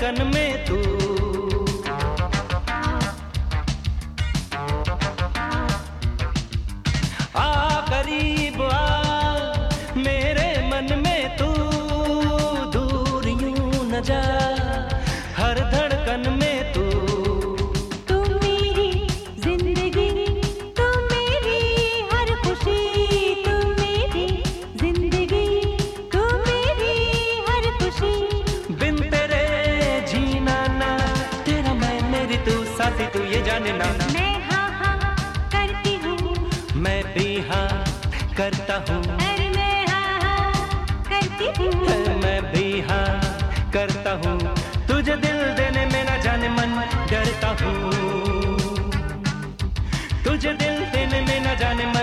धड़कन में तू। आ करीब आ मेरे मन में तू, दूर यूं न जा हर धड़कन में तू। तू मेरी जिंदगी, तू मेरी हर खुशी, तू मेरी जिंदगी, तू मेरी हर खुशी। बिन तेरे जीना ना, तेरा मैं मेरी तू, साथी तू ये जाने ना। मैं हाँ हाँ करती हूँ, मैं भी हाँ करता हूँ, अरे मैं हाँ हाँ करती हूँ, मैं भी हाँ करता हूँ। तुझे दिल देने में न जाने मन डरता हूँ, तुझे दिल देने में न जाने